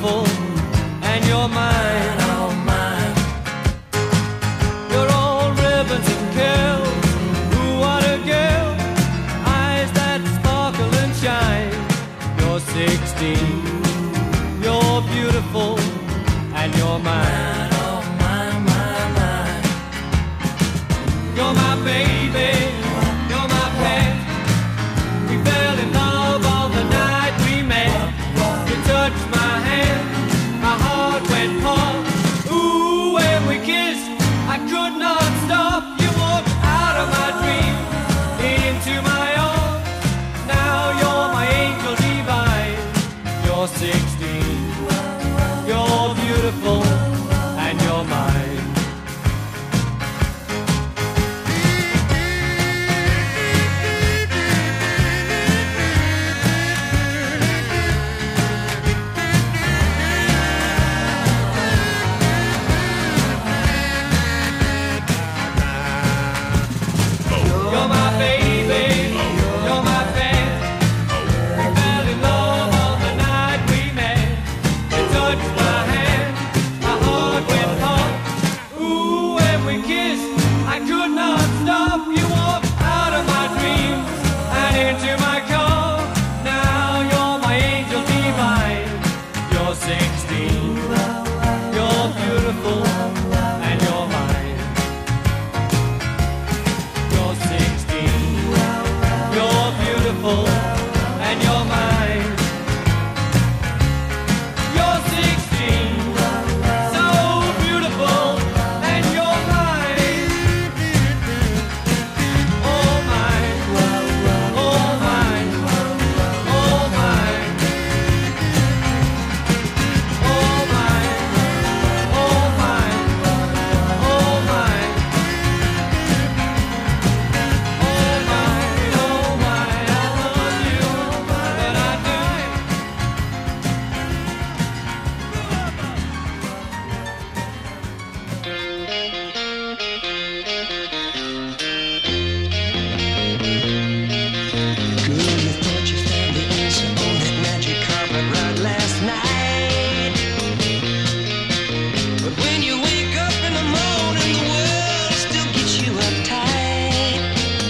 beautiful, and you're mine, oh mine. You're all ribbons and curls. Ooh, what a girl. Eyes that sparkle and shine. You're 16. You're beautiful, and you're mine, oh mine, mine, mine. You're my baby. You're my pet. We fell in love on the night we met. You touched my hand, my heart went pump. Ooh, when we kissed, I could not stop. You walked out of my dreams, into my arms. Now you're my angel divine. You're 16. You're beautiful, and you're mine. You're my baby, you're my pet. We fell in love on the night we met. You touched my hand, my heart went pump. Ooh, when we kissed, I could not stop. You walked out of my dreams and into my car. Now you're my angel divine. You're 16. You're beautiful, and you're mine. You're 16. You're beautiful, and you're mine. You're 16. So beautiful, and you're mine. Oh mine, oh mine, oh mine, oh mine, oh mine, oh mine, oh mine, oh mine. I love you, but I do. Girl, you thought you found the answer on that magic carpet ride last night. But when you wake up in the morning, the world still gets you uptight.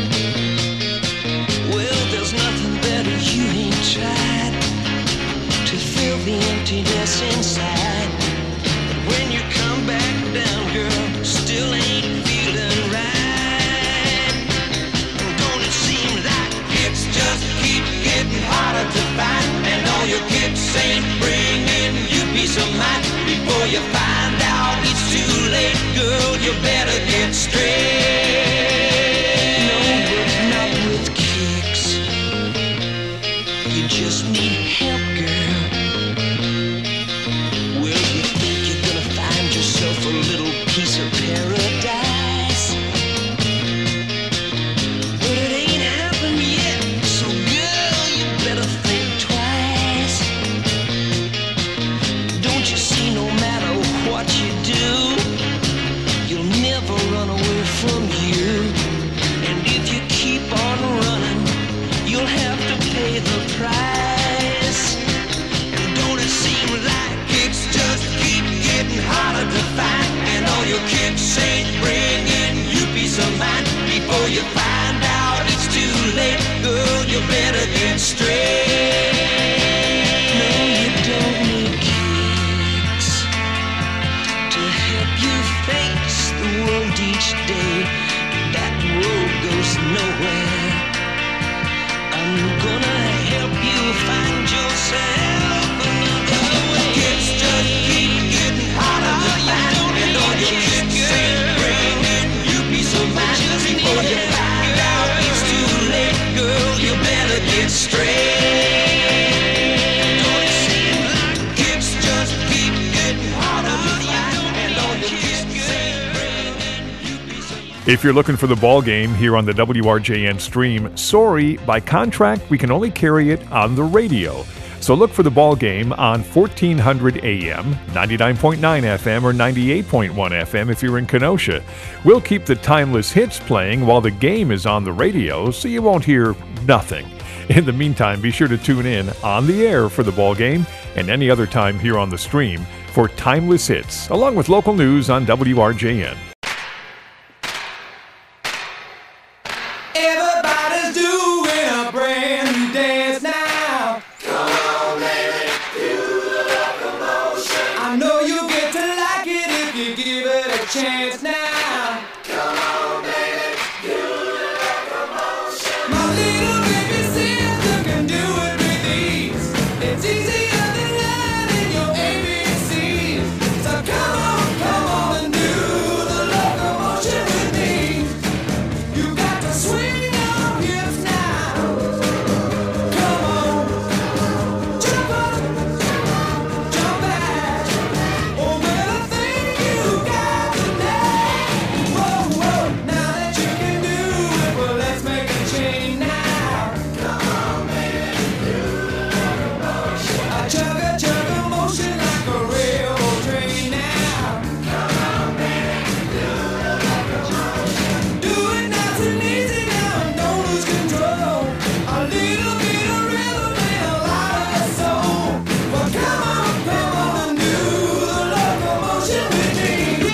Well, there's nothing better you ain't tried to fill the emptiness inside. But when you come back down, girl, still ain't feeling right. And don't it seem like it's just keep getting harder to find? And all your kicks ain't bringing you peace of mind. Before you find out it's too late, girl, you better get straight. No, but not with kicks. You just need help, girl. Well, you think you're gonna find yourself a little piece of paradise, but it ain't happened yet. So, girl, you better think twice. Don't you see, no matter what you do, you'll never run away from you. And if you keep on running, you'll have to pay the price. And don't it seem like it's just keep getting harder to find? And all your kicks ain't bringing you peace of mind. Before you find out it's too late, girl, you better get straight. No, you don't need kicks to help you face the world each day. That road goes nowhere. I'm gonna help you find yourself another way. It's just keep getting harder to find. And all your kicks ain't bringing you peace of mind. Before you find out it's too late, girl, you better get straight. Don't it seem like it's just keep getting harder to find? And all your kicks ain't bringing you peace of mind. If you're looking for the ball game here on the WRJN stream, sorry, by contract, we can only carry it on the radio. So look for the ball game on 1400 AM, 99.9 FM, or 98.1 FM if you're in Kenosha. We'll keep the timeless hits playing while the game is on the radio, so you won't hear nothing. In the meantime, be sure to tune in on the air for the ball game and any other time here on the stream for timeless hits, along with local news on WRJN. Everybody's doing a brand new dance now. Come on, baby, do the locomotion. I know you'll get to like it if you give it a chance now. Come on, baby, do the locomotion. My little baby sister can do it with ease. It's easier than learning your ABCs. So come on and do the locomotion with me. You got to swing your hips now. Come on, jump up, jump back. Oh, well, I think you got the knack. Whoa, whoa, now that you can do it, well, let's make a change now. Come on, baby, do the locomotion. A chugga motion like a railroad train now. Come on, baby, do the locomotion. Do it nice and easy now and don't lose control. A little bit of rhythm and a lot of soul. Well, come on and do the locomotion with me.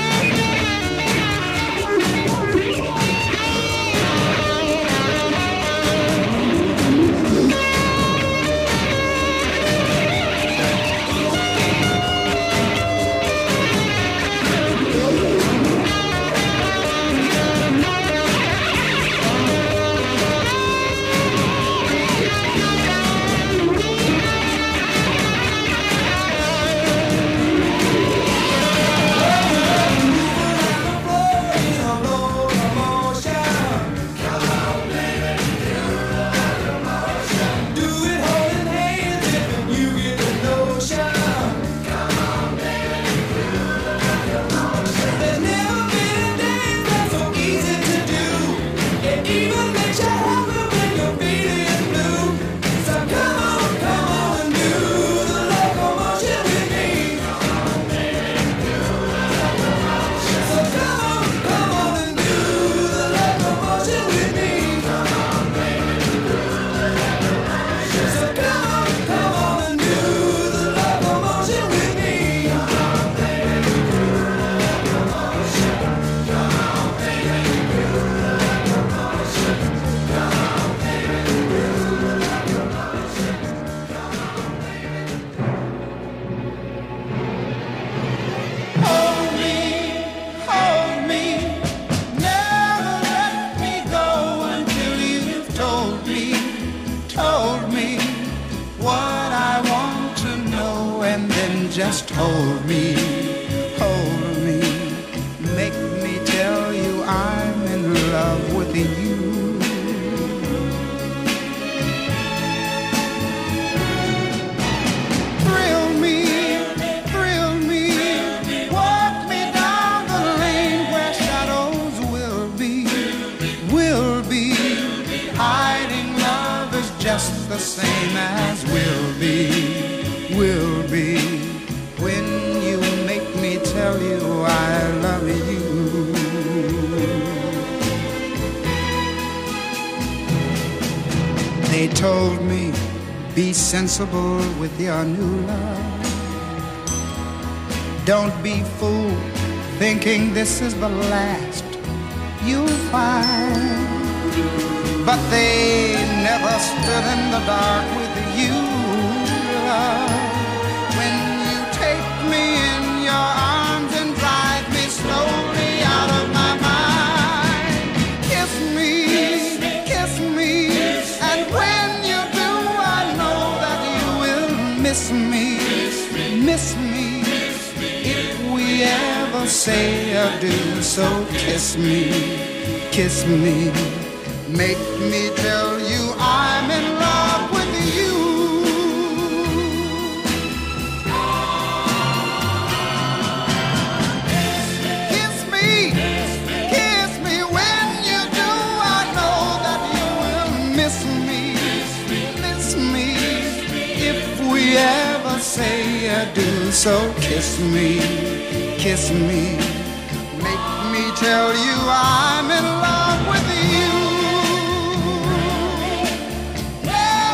Hold me, never let me go until you've told me what I want to know, and then just hold me, make me tell you I'm in love with you. Thrill me, walk me down the lane where shadows will be. Hiding love is just the same as will be. When you make me tell you I love you. They told me, be sensible with your new love. Don't be fooled thinking this is the last you'll find. But they never stood in the dark with you, love. When you take me in your arms and drive me slowly out of my mind. Kiss me, and when you do, I know that you will miss me. If we ever say adieu, so kiss me. Make me tell you I'm in love with you. Kiss me when you do. I know that you will miss me. If we ever say adieu, so kiss me. Make me tell you I'm in love with you. Yeah.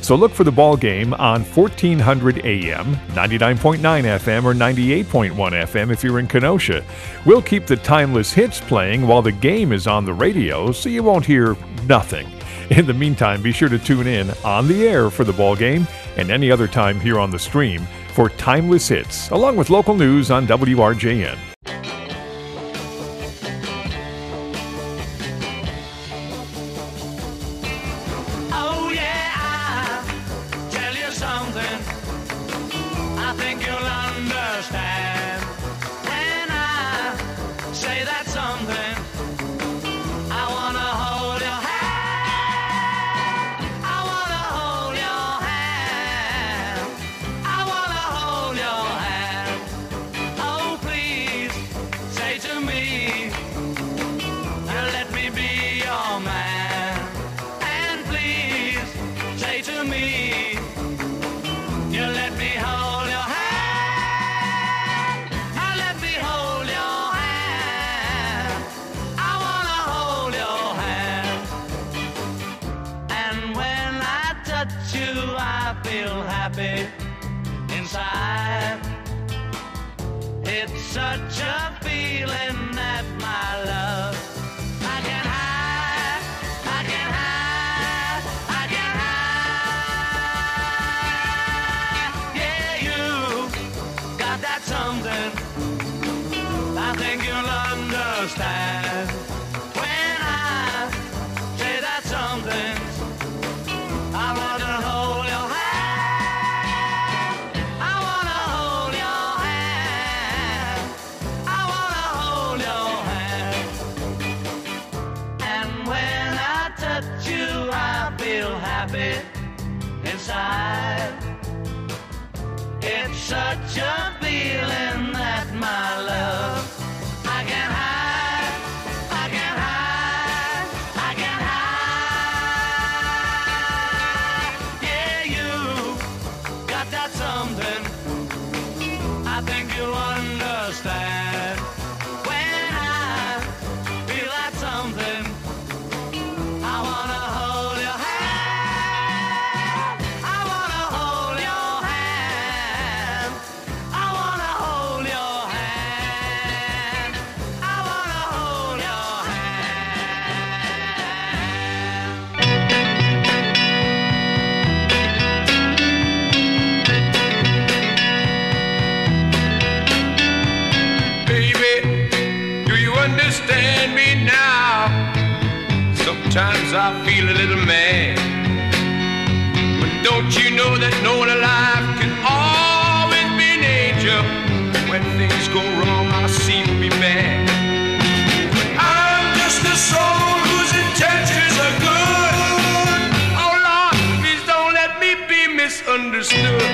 So look for the ball game on 1400 AM, 99.9 FM, or 98.1 FM if you're in Kenosha. We'll keep the timeless hits playing while the game is on the radio, so you won't hear nothing. In the meantime, be sure to tune in on the air for the ball game and any other time here on the stream for timeless hits, along with local news on WRJN. Oh yeah, I'll tell you something I think you'll understand when I say that something. I wanna hold your hand. I wanna hold your hand. I wanna hold your hand. Oh please, say to me, let me be your man. And please, say to me, you let me hold your hand. Let me hold your hand. I wanna hold your hand. And when I touch you, I feel happy inside. It's such a feeling that my love I can hide, I can hide, I can hide. Yeah, you got that something I think you'll understand when I say that something. I wanna hold your hand. I wanna hold your hand. I wanna hold your hand. And when I touch you, I feel happy inside. It's such a feeling that my love I can hide, I can hide, I can hide. Yeah, you got that something I think you'll understand when I feel that something. I wanna hold your hand. I wanna hold your hand. I wanna hold your hand. I wanna hold your hand. Baby, do you understand me now? Sometimes I feel a little mad, but don't you know that no one alive can always be an angel? When things go wrong, I seem to be bad. I'm just a soul whose intentions are good. Oh Lord, please don't let me be misunderstood.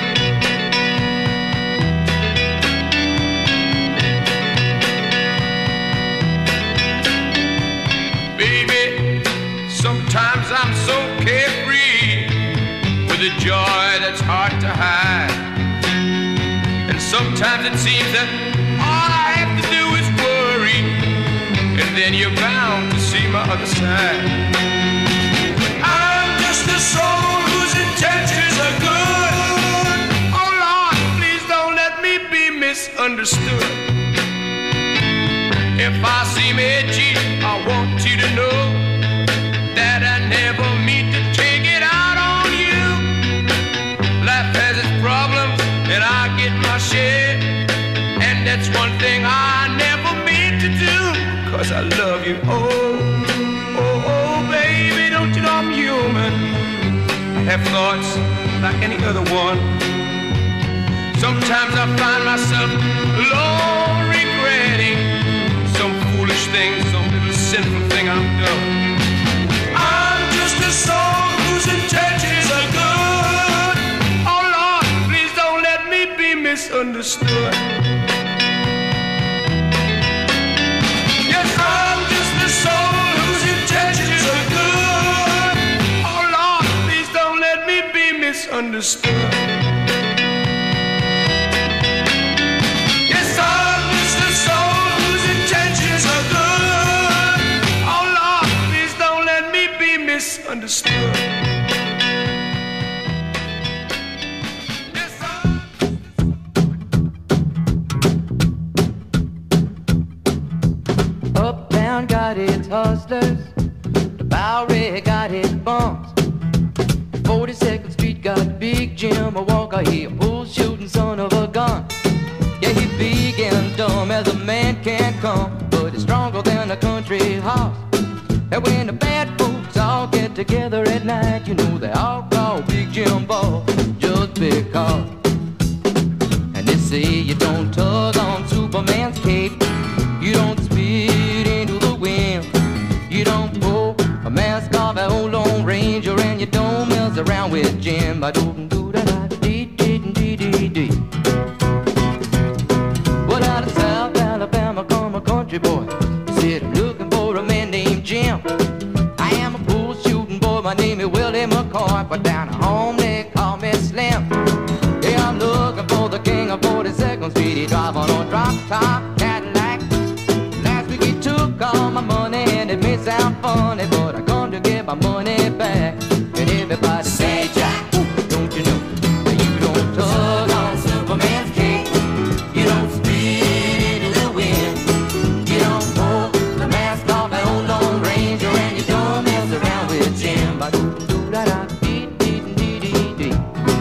Baby, sometimes I'm so carefree with a joy that's hard to hide. And sometimes it seems that all I have to do is worry, and then you're bound to see my other side. I'm just a soul whose intentions are good. Oh Lord, please don't let me be misunderstood. If I seem edgy, I want you to know that I never mean to take it out on you. Life has its problems, and I get my share. And that's one thing I never mean to do, 'cause I love you. Oh, oh, oh, baby, don't you know I'm human? I have thoughts like any other one. Sometimes I find myself alone regretting some foolish thing, some little sinful thing I've done. I'm just a soul whose intentions are good. Oh Lord, please don't let me be misunderstood. Yes, I'm just a soul whose intentions are good. Oh Lord, please don't let me be misunderstood. Yes, I'm just a soul whose intentions are good. Oh Lord, please don't let me be misunderstood. got its hustlers, the Bowery got its bumps. 42nd Street got Big Jim Walker, he a bull shooting son of a gun. Yeah, he big and dumb as a man can come, but he's stronger than a country horse. And when the bad folks all get together at night, you know they all call Big Jim Boss just because. And they say you don't tug on Superman's cape, you don't spit into the wind, you don't pull a mask off an old Lone Ranger, and you don't mess around with Jim. Ba-do-do-da-da-dee-dee-dee-dee-dee. Well, out of South Alabama come a country boy, said I'm looking for a man named Jim. I am a bull shooting boy, my name is Willie McCoy, but down at home they call me Slim. Yeah, I'm looking for the king of 42nd Street, he drive on a drop-top Cadillac. Last week he took all my money and it may sound funny, but I come to get my money back. And everybody say, Jack, don't you know that you don't tug on Superman's cape, you don't spit into the wind, you don't pull the mask off an old Lone Ranger, and you don't mess around with Jim. Ba-do-do-da-da-dee-dee-dee-dee.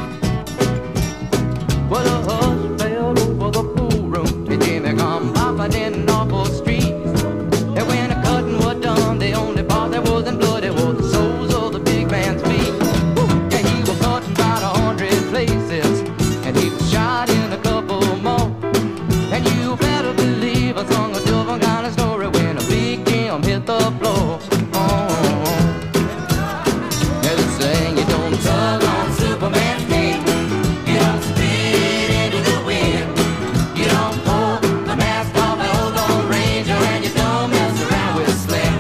Well, the hush fell over the pool room, and Jimmy come popping in off the street. And when the cutting was done, the only part that wasn't bloody was the soles of the big man's feet. Yeah, he was cutting about 100 places, and he was shot in a couple more. And you better believe I sung a different kind of story when a Big Jim hit the floor. Yeah, they saying you don't tug on Superman's cape, you don't spit into the wind, you don't pull the mask off an old Lone Ranger, and you don't mess around with Slim.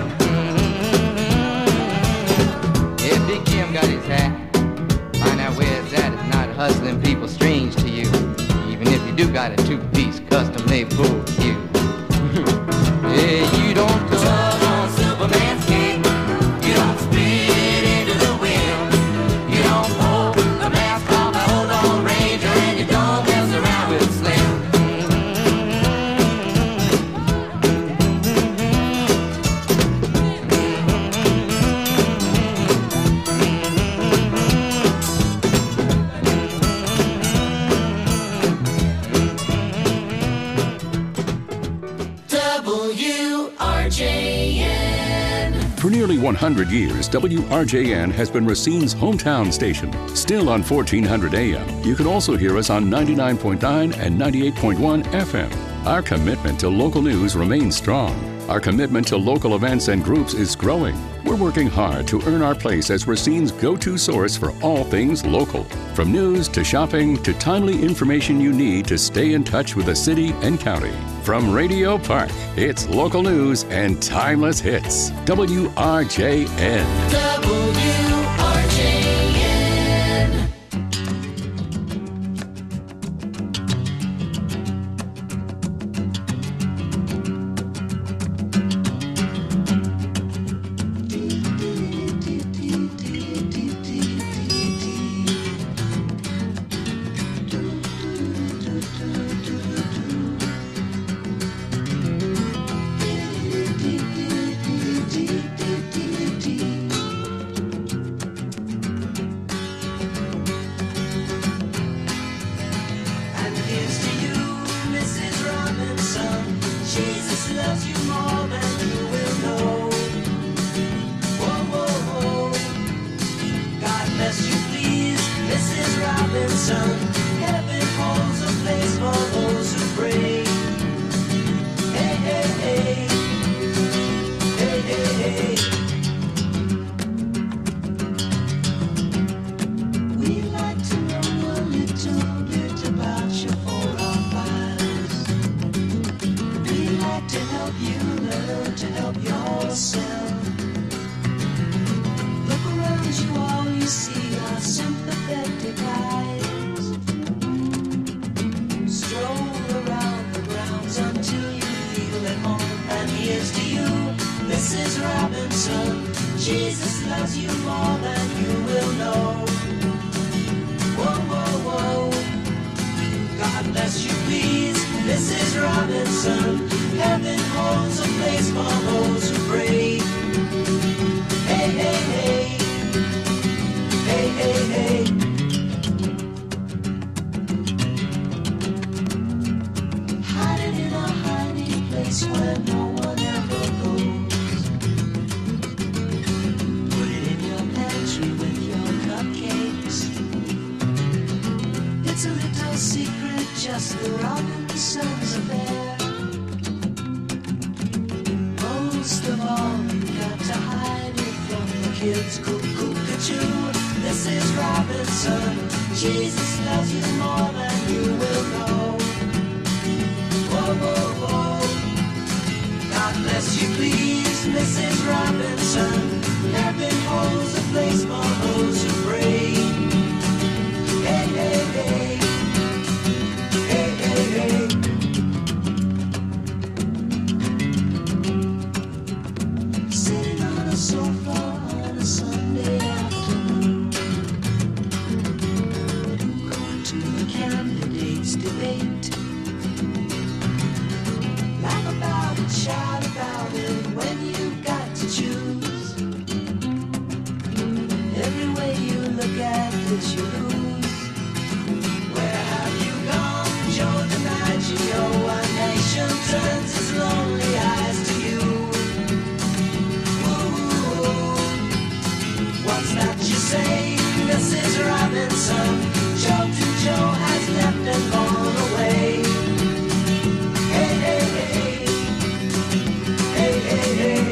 Yeah, Big Jim got his hat. Find out where it's at. It's not hustling people strange to you, even if you do got a two-piece custom-made bull cue. Yeah, you don't tug on Superman's cape, you don't spit into the wind, you don't pull the mask off an old Lone Ranger, and you don't mess around with Slim. For nearly 100 years, WRJN has been Racine's hometown station. Still on 1400 AM, you can also hear us on 99.9 and 98.1 FM. Our commitment to local news remains strong. Our commitment to local events and groups is growing. We're working hard to earn our place as Racine's go-to source for all things local. From news to shopping to timely information you need to stay in touch with the city and county. From Radio Park, it's local news and timeless hits. WRJN. WRJN. Mrs. Robinson, heaven holds a place for those who pray. place where no one ever goes. Put it in your pantry with your cupcakes. It's a little secret, just the Robinsons affair. Most of all, you got to hide it from the kids. Cuckoo-cuckoo, this is Robinson. Jesus loves you more than you will know. Whoa, whoa, whoa. God bless you, please, Mrs. Robinson. Heaven holds a place for those who pray. Hey, hey, hey. Hey, hey, hey. Sitting on a sofa on a Sunday afternoon, going to the candidates' debate. Laugh about it, shout about it when you've got to choose. Every way you look at it, you lose. Where have you gone, Joe DiMaggio? A nation turns its lonely eyes to you. What's that you say, Mrs. Robinson? Joe has left and gone away. Hey, hey, hey. Hey, hey, hey.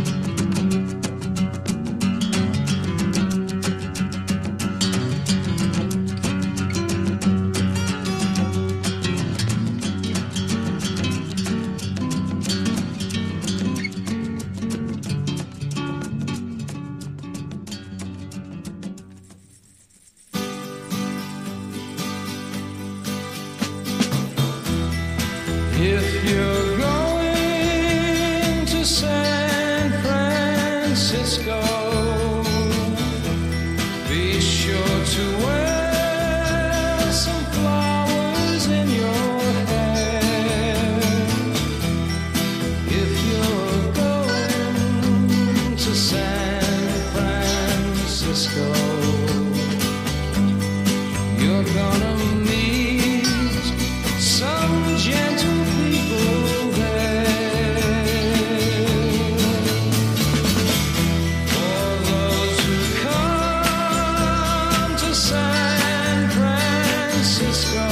If you're going to San Francisco, be sure to wear some flowers in your hair. If you're going to San Francisco, you're gonna meet some gentle people there. For those who come to San Francisco,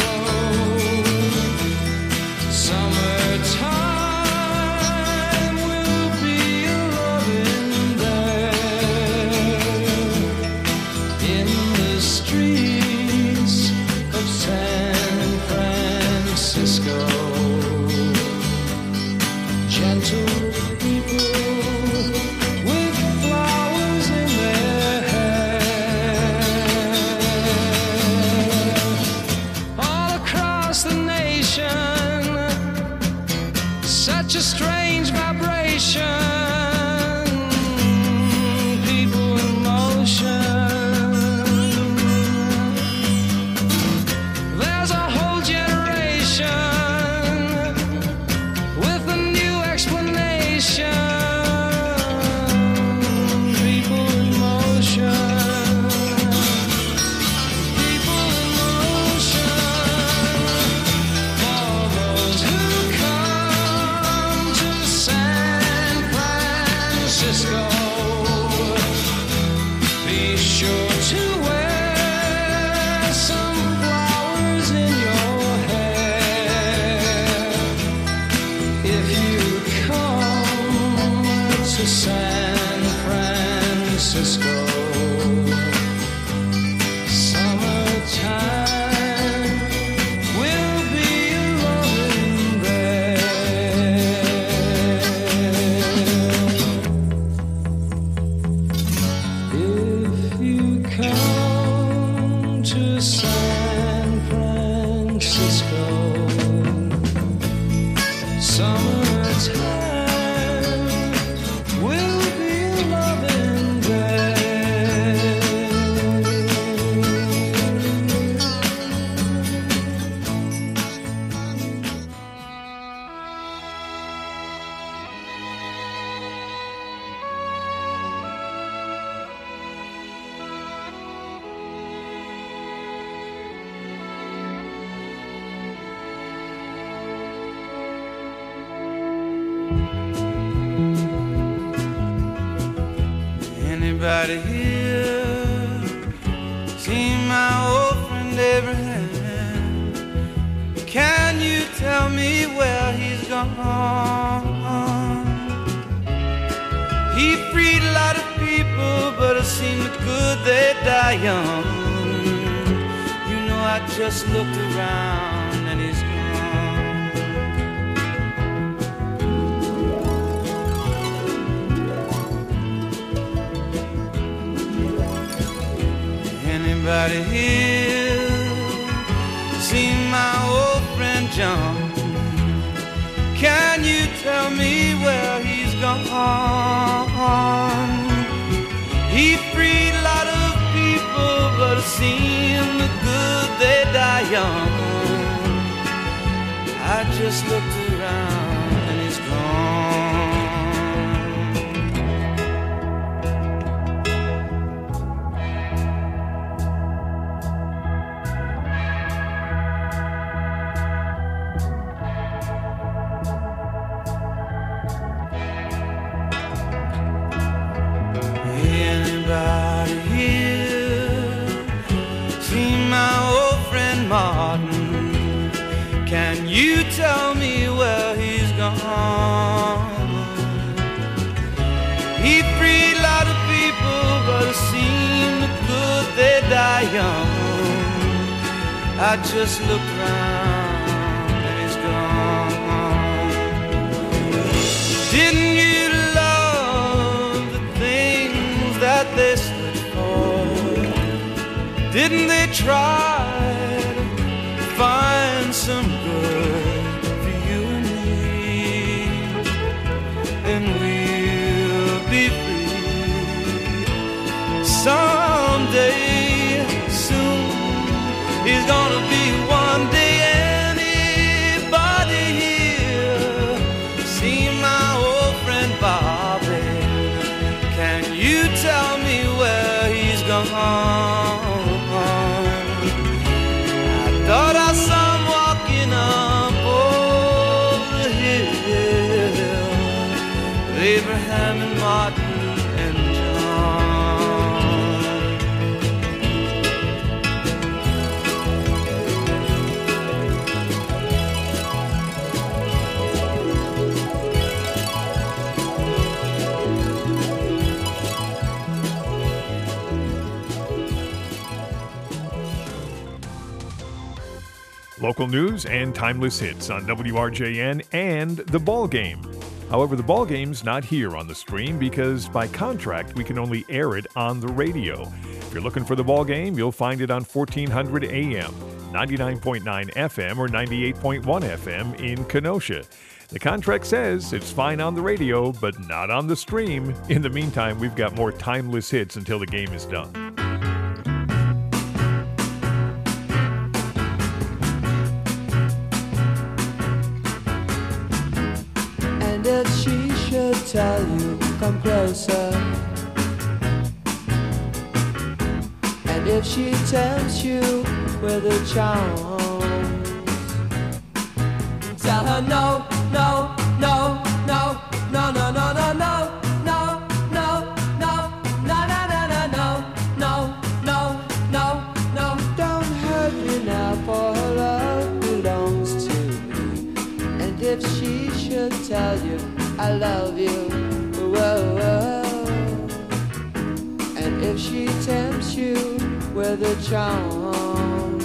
summertime will be loving there. In the streets of San Francisco, gentle people with flowers in their hair. All across the nation, such a strange vibration. People in motion. There's a whole generation with a new explanation. People in motion. People in motion. For those who come to San Francisco, be sure to wear some flowers in your hair. If you come to San Francisco, summertime will be loving there. If you come to San Francisco, summertime will be loving there. Anybody here seen my old friend Abraham? Can you tell me where he's gone? He freed a lot of people, but it seemed good they die young. You know, I just looked around and he's gone. Anybody here seen my old friend John? Can you tell me where he's gone? He freed a lot of people, but it seemed good they die young. I just looked around and he's gone. Anybody here seen my old friend Martin? Can you tell me where he's gone? He freed a lot of people, but it seemed good they die young. I just looked around and he's gone. Didn't you that they stood for? Didn't they try to find some good for you and me? And we'll be free someday soon. He's gonna be one day. Anybody here see my old friend Bobby? Can you tell me where he's gone? I thought I saw him walking up over the hill with Abraham and Martin and Local news and timeless hits on WRJN and The Ball Game. However, The Ball Game's not here on the stream because by contract we can only air it on the radio. If you're looking for The Ball Game, you'll find it on 1400 AM, 99.9 FM, or 98.1 FM in Kenosha. The contract says it's fine on the radio, but not on the stream. In the meantime, we've got more timeless hits until the game is done. And if she should tell you, come closer. And if she tempts you with a charm, tell her no, no, no, no, no, no, no, no, no. If she should tell you, I love you, whoa, whoa. And if she tempts you with her charms,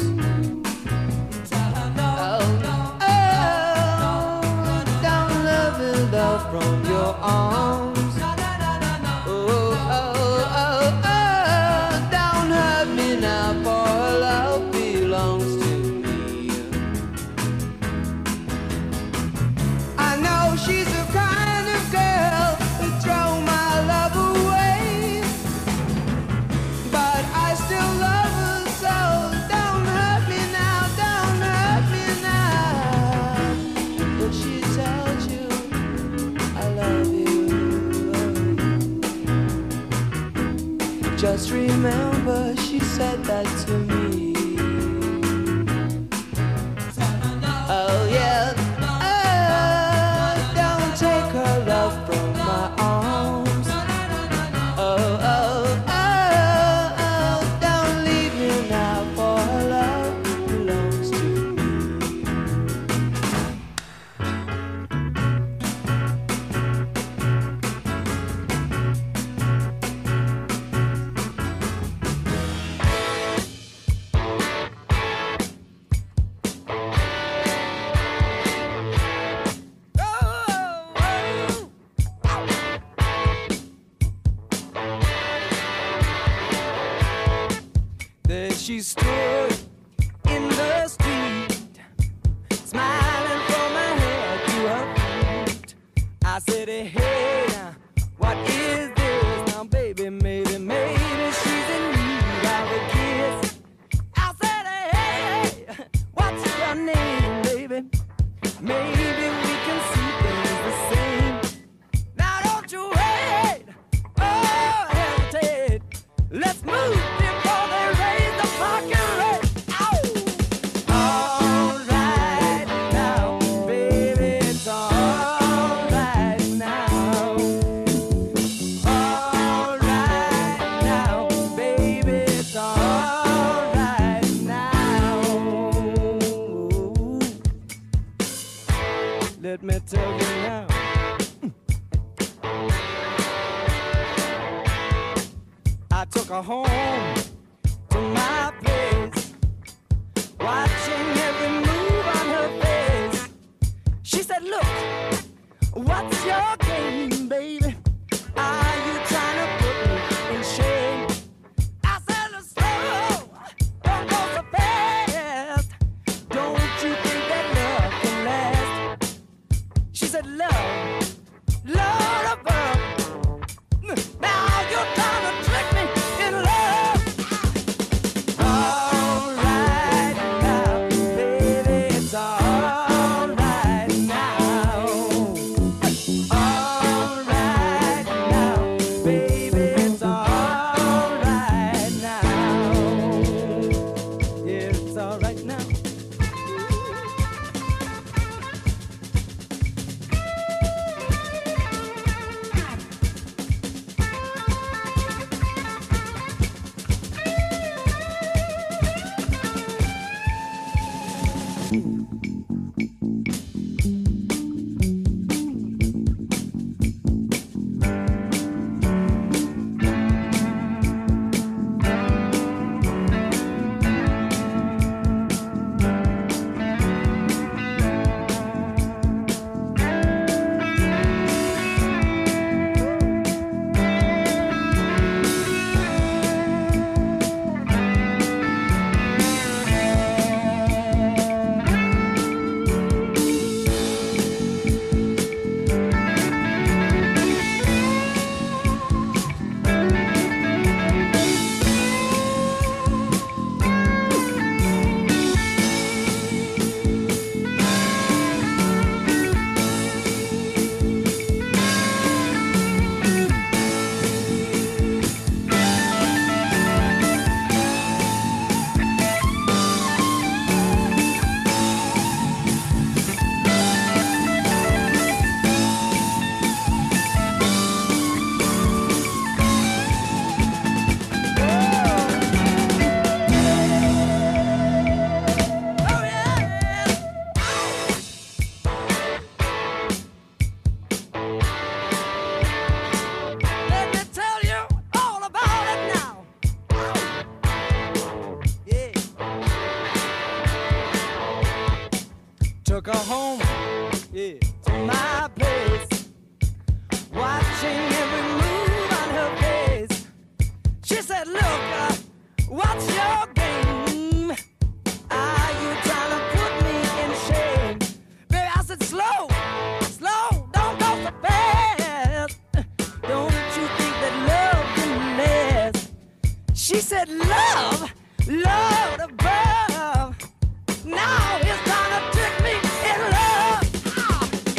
tell her no, no, oh, don't let me love from your arms. Oh, oh, oh, oh, don't hurt me now, for her love belongs to she's the kind of girl who throw my love away, but I still love her, so don't hurt me now, don't hurt me now. If she tells you I love you, just remember she said that to me. Oh yeah. She stood in the street, smiling from her head to her feet. I said, hey, now, what is this? Now, baby, maybe she's in need of a kiss. I said, hey, what's your name, baby? Maybe we can see things the same. Now, don't you wait, oh, hesitate. Let's move before they raise the parking rate. All right now, baby, it's all right now. All right now, baby, it's all right now. Let me tell you now. I took her home to my place, watching every move on her face. She said, look, what's your game, baby? Are you trying to put me in shame? I said, slow, don't go so fast. Don't you think that love can last? She said, love, love above. Now you're trying to trick me in love. All right now, baby, it's all right now. All right now, baby, it's all right now. Yeah, it's all right now. Let me tell you all about it now. Yeah. Took her home, yeah, to my place, watching every move on her face. She said, look, what's your game? Are you trying to put me in shame? Baby, I said, slow, slow, don't go so fast. Don't you think that love can last? She said, love, love above. Now it's time to trick me in love.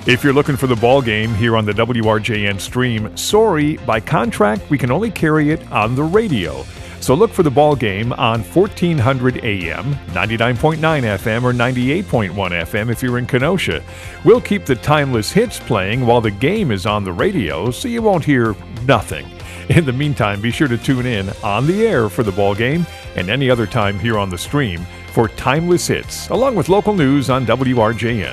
If you're looking for the ball game here on the WRJN stream, sorry, by contract, we can only carry it on the radio. So look for the ball game on 1400 AM, 99.9 FM, or 98.1 FM if you're in Kenosha. We'll keep the timeless hits playing while the game is on the radio, so you won't hear nothing. In the meantime, be sure to tune in on the air for the ball game and any other time here on the stream for timeless hits, along with local news on WRJN.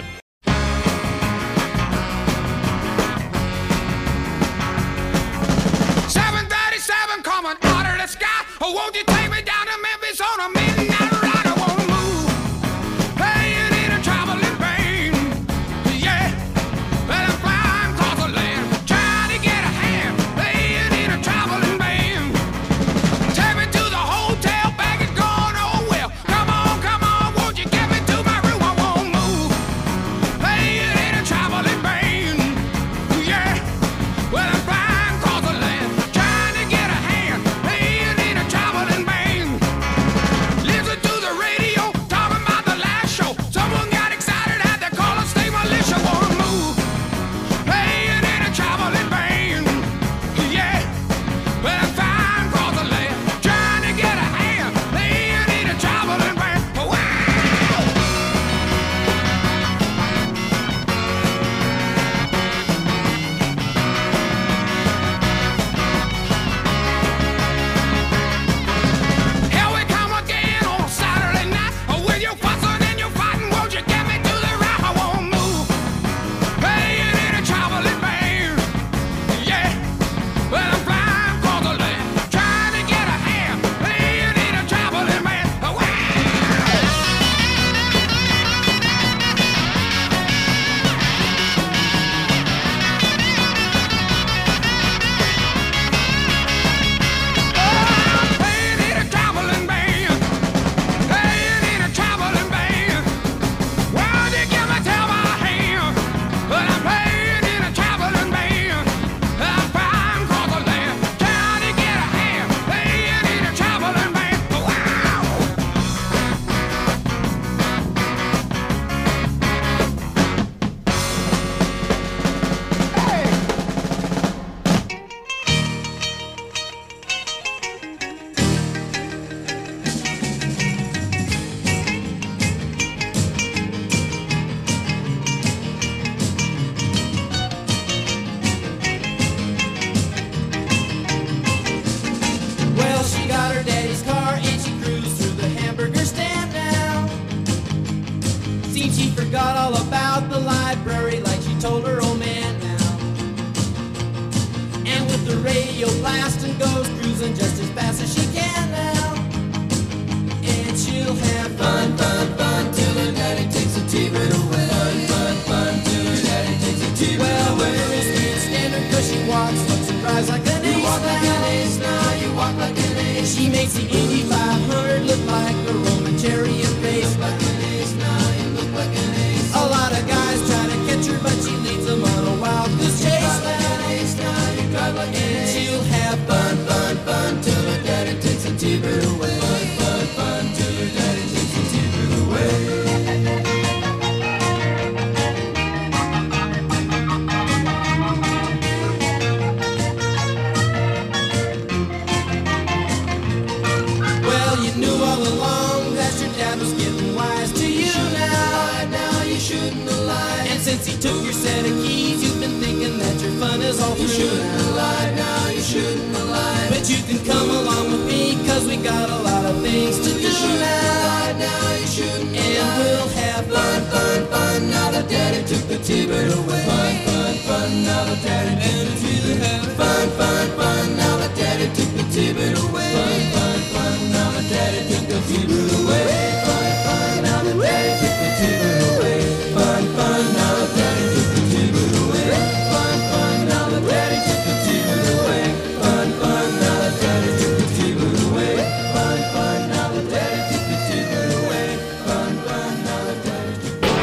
737 coming out of the sky. Oh, won't you take me down to Memphis on a midnight ride? I wanna move, playing in a traveling pain. Yeah, well, I'm flying across the land, trying to get a hand, playing in a traveling band. Take me to the hotel, bag is gone, oh well. Come on, won't you get me to my room? I won't move, playing in a traveling band. Yeah, well, I'm flying across the land, trying to get a hand, playing in a traveling band. Listen to the radio, talking about the last show. Someone got excited, had to call a state militia. Wanna move, playing in a traveling band. Yeah, well, I'm flying across the land, trying to get a hand, playing in a traveling band. Wow! Here we come again on Saturday night. With your fussing and your fighting, won't you get me to the right? I won't move, playing in a traveling band. Yeah, well, I'm flying across the land, trying to get a hand, playing in a traveling band. Wow! Playing in a traveling band, playing in a traveling band. Well, you give me tell my hand, but I'm playing in a traveling band. I'm flying across the land, trying to get a hand, playing in a traveling band. Wow! Well, she got her daddy's car and she cruised through the hamburger stand now. Seems she forgot all about the library like she told her old man now. And with the radio blasting goes cruising just as fast as she can now. And she'll have fun, fun, fun till her daddy takes a T-bird away. Fun, fun, fun till her daddy takes a T-bird away. Well, the girls can't stand her 'cause she walks, looks and cries like an ace. You walk like an ace now, you walk like an ace. She makes the Indy 500 look like a Roman chariot race. You look like an ace now, you look like an ace. A lot of guys try to catch her, but she leads them on a wild goose chase. You drive like an ace now, you drive like an ace. She'll have fun, fun, fun till her daddy takes a T-bird away. Fun, fun, fun till her daddy takes a T-bird away. Well, you knew all along that your dad was getting wise to you now. Now you shouldn't have lied. And since he took your set of keys, you've been thinking that your fun is all through. You shouldn't have lied. Now you shouldn't have lied. But you can come along with me 'cause we got a lot of things to do now. Now you shouldn't have lied. And we'll have fun, fun, fun. Now that daddy took the T-bird away. Fun, fun, fun. Now that daddy took the T-bird away. Fun, fun, fun. Now that daddy took the T-bird away. Fun, fun, fun. Now that daddy took the T-bird away. Fun, fun. Now that daddy took the T-bird away. Fun, fun. Now that daddy took the T-bird away. Fun, fun. Now that daddy took the T-bird away. Fun, fun. Now that daddy took the T-bird away. Fun, fun. Now that daddy took the T-bird away. Fun, fun. Now that daddy took the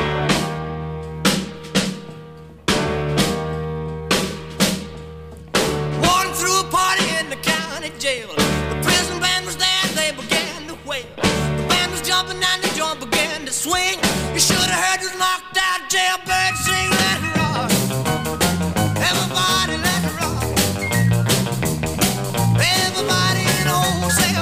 Walking through a party in the county jail. The prison band was there, they began to wail. The band was jumping and the joint began to swing. You should have heard this knocked out jailbird sing, let it rock.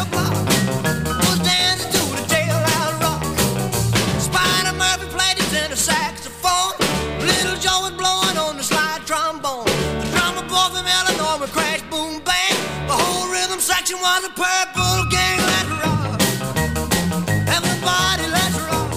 o'clock. Was dancing to the jailhouse rock. Spider Murphy played his tenor saxophone. Little Joe was blowing on the slide trombone. The drummer boy from Illinois would crash, boom, bang. The whole rhythm section was a purple gang. Let's rock. Everybody, let's rock.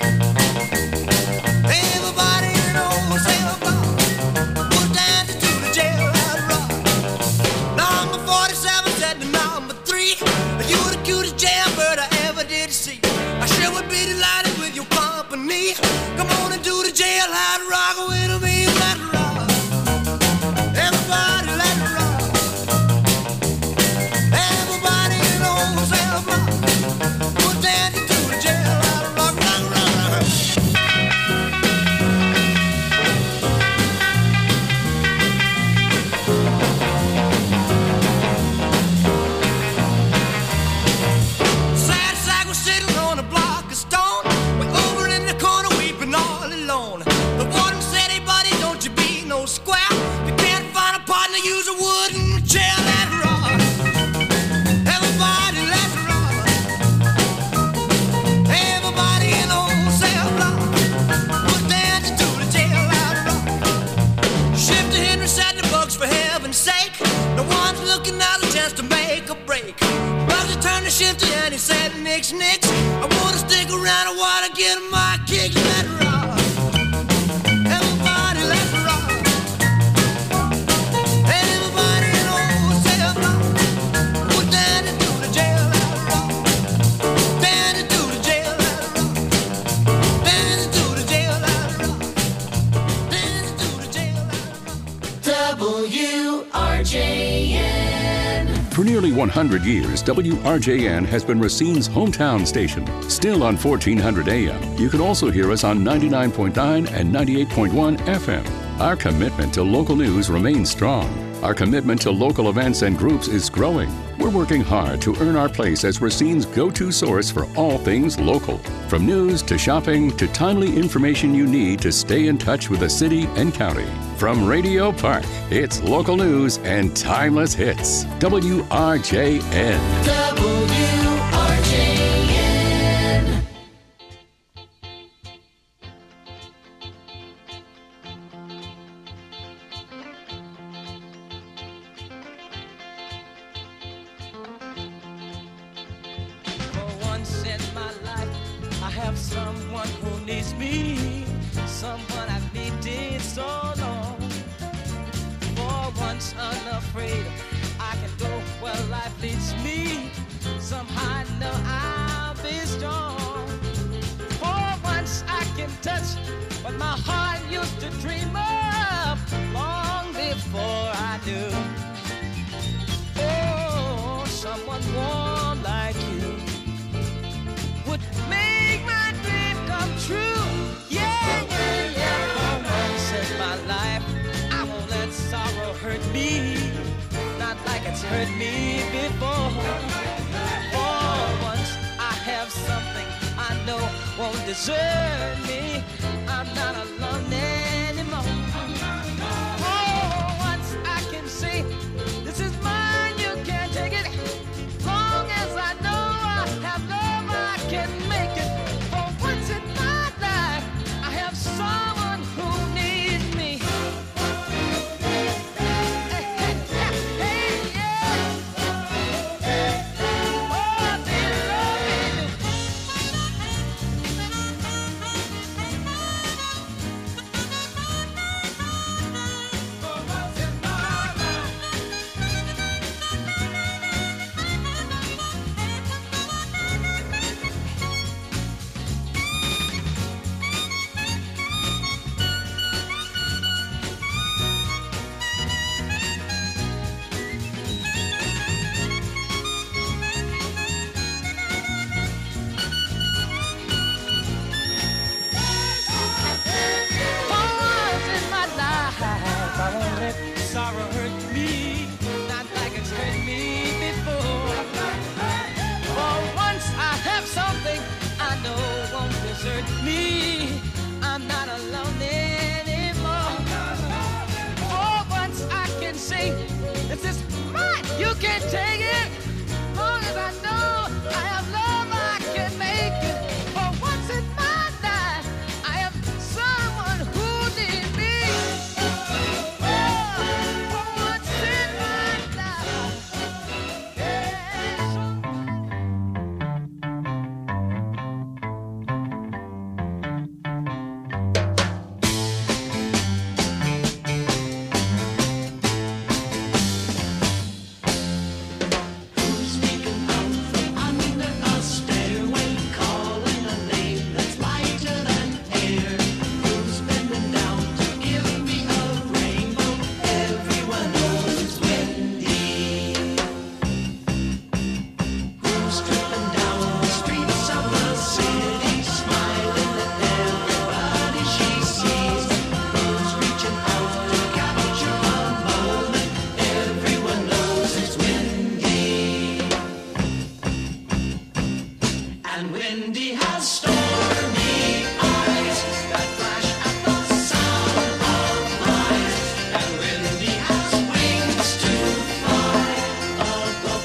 Everybody in the old cell block was dancing to the jailhouse rock. Number 47 said to number 3, you were the cutest jailbird I ever did see. I sure would be delighted with your company. Come on and do the jailhouse rock with me. Let's rock. Everybody, let's rock. Everybody in the old cell block was dancing to the jailhouse rock. Rock, rock, rock. Sad sack was sitting on a block of stone. Way over in the corner weeping all alone. The warden said, hey buddy, don't you be no square. You can't find a partner, use a wooden chair. Let's rock. Everybody, let's rock. Everybody in the old cell block was dancing to the jailhouse rock. Shifty Henry said the Bugs, for heaven's sake, no one's looking out a chance to make a break. Bugsy turned to Shifty and he said, nix, nix, I wanna stick around, I wanna get my kicks. Let's rock. Everybody, let's rock. Everybody in the old cell block was dancing to the jailhouse rock. Dancing to the jailhouse rock. Dancing to the jailhouse rock. Dancing to the jailhouse rock. WRJN. For nearly 100 years, WRJN has been Racine's hometown station. Still on 1400 AM, you can also hear us on 99.9 and 98.1 FM. Our commitment to local news remains strong. Our commitment to local events and groups is growing. We're working hard to earn our place as Racine's go-to source for all things local. From news to shopping to timely information you need to stay in touch with the city and county. From Radio Park, it's local news and timeless hits. WRJN. WRJN. For once in my life, I have someone who needs me, someone I've needed so long. For once unafraid, I can go where life leads me. Somehow I know I'll be strong. For once I can touch what my heart used to dream of long before I knew. Oh, someone warm like you would make my dream come true. Yeah, yeah, yeah. For once in my life, I won't let sorrow hurt me, not like it's hurt me before. For once I have something I know won't desert me. I'm not alone anymore. For once I can say, this is mine, you can't take it. Long as I know I have love, I can make it. For once in my life, I have someone who needs me. Hey, hey, hey, hey, yeah. Oh, they love me. For once in my life. For once in my life, I won't let sorrow hurt me, not like it's hurt me before. For once I have something I know won't desert me. I'm not alone anymore. For once I can say, this is mine, you can't take it. Long as I know And Wendy has stormy eyes that flash at the sound of lies. And Wendy has wings to fly above the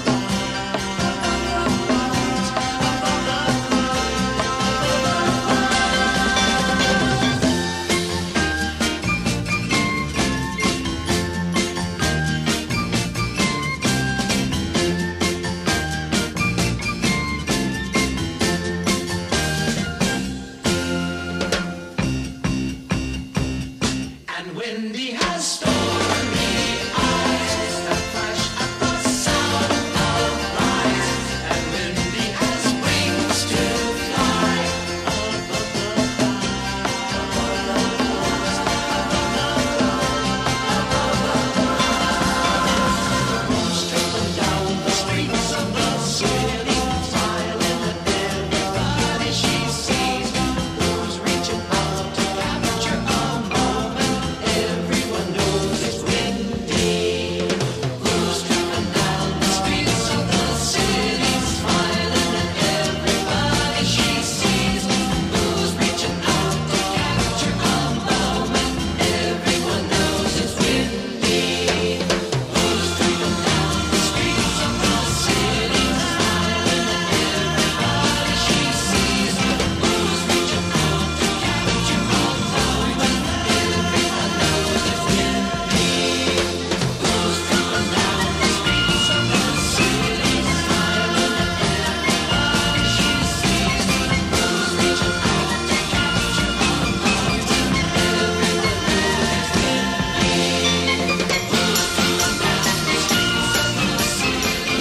clouds, above the And Wendy has stormy eyes that flash at the sound of lies. And Wendy has wings to fly above the clouds, above the clouds, above the clouds. Who's traveling down the streets of the city, smiling at everybody she sees? Who's reaching out to capture a moment? Everyone knows it's Wendy. Who's traveling down the streets of the city, smiling at everybody she sees? Who's reaching out to capture a moment? Everyone knows it's Wendy. Who's traveling down the streets of the city, smiling at everybody she sees? Who's reaching out to capture a moment? Everyone knows it's Wendy. Who's traveling down the streets of the city, smiling at everybody she sees? Who's reaching out to capture a moment? Everyone knows it's Wendy. Who's traveling down the streets of the city,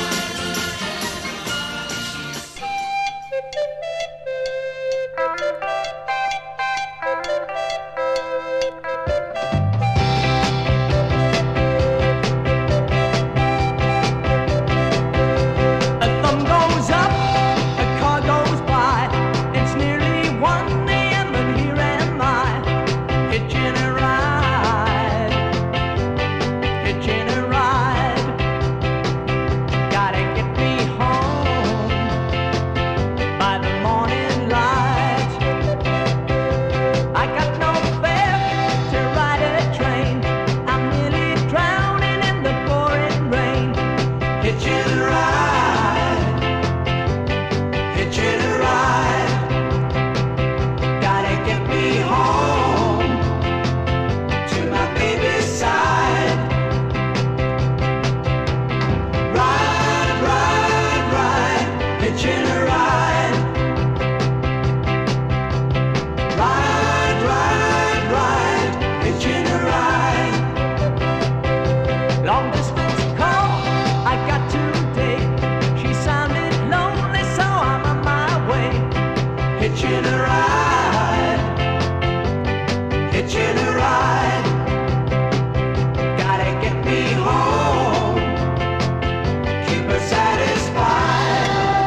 A thumb goes up, a car goes by. It's nearly 1 a.m. and here am I, hitching a ride, hitching a ride. Gotta get me home by the morning light. I got no fare to ride a train. I'm nearly drowning in the pouring rain. Hitching a ride, hitching a ride. Gotta get me home to my baby's side. Ride, ride, ride, hitching a ride. Ride, ride, ride, hitching a ride. Long distance call I got today. She sounded lonely, so I'm on my way. Hitching a ride, hitching a ride. Gotta get me home, keep her satisfied.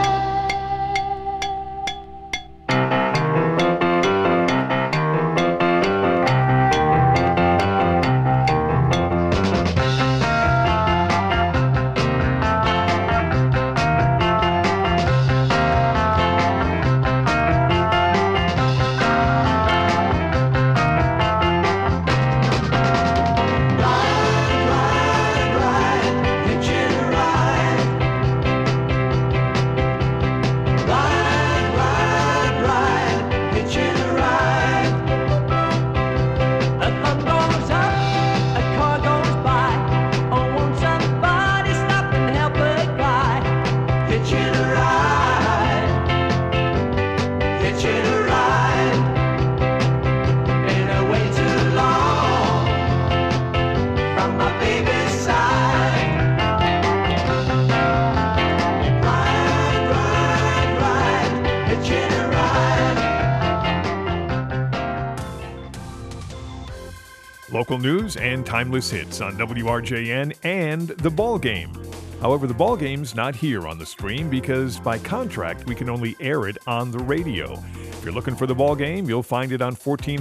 Local news and timeless hits on WRJN and The Ball Game. However, The Ball Game's not here on the stream because by contract we can only air it on the radio. If you're looking for The Ball Game, you'll find it on 14